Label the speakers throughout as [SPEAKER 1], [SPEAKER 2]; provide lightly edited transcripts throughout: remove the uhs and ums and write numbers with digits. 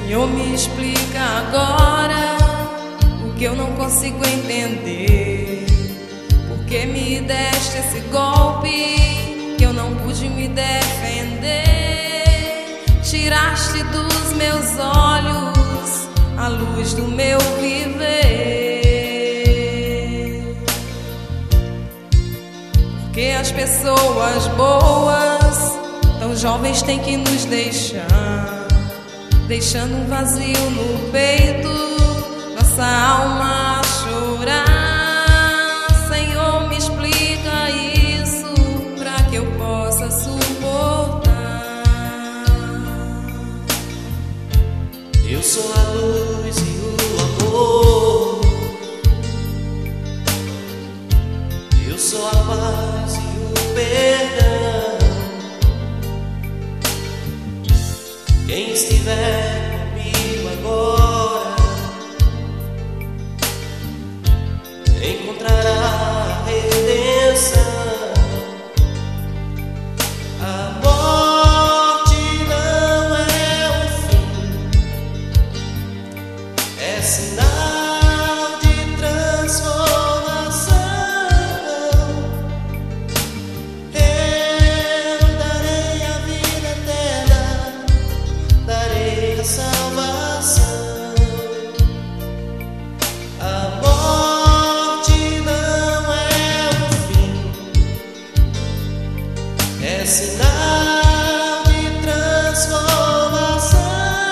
[SPEAKER 1] Senhor, me explica agora o que eu não consigo entender. Por que me deste esse golpe que eu não pude me defender? Tiraste dos meus olhos a luz do meu viver. Porque as pessoas boas, tão jovens, têm que nos deixar, deixando um vazio no peito, nossa alma a chorar. Senhor, me explica isso pra que eu possa suportar.
[SPEAKER 2] Eu sou a luz e o amor, eu sou a paz e o perdão. Quem estiver comigo agora encontrará a redenção. A morte não é o fim, é sinal de transformação. Eu darei a vida eterna, darei a salvação. A morte não é o fim, é sinal de transformação.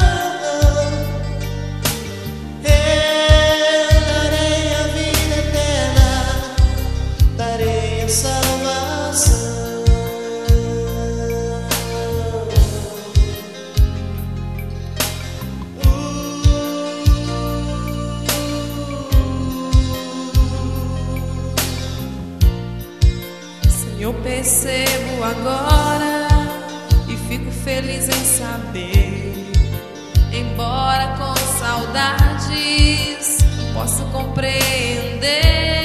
[SPEAKER 2] Eu darei a vida eterna, darei a salvação.
[SPEAKER 1] Eu percebo agora e fico feliz em saber, embora com saudades posso compreender.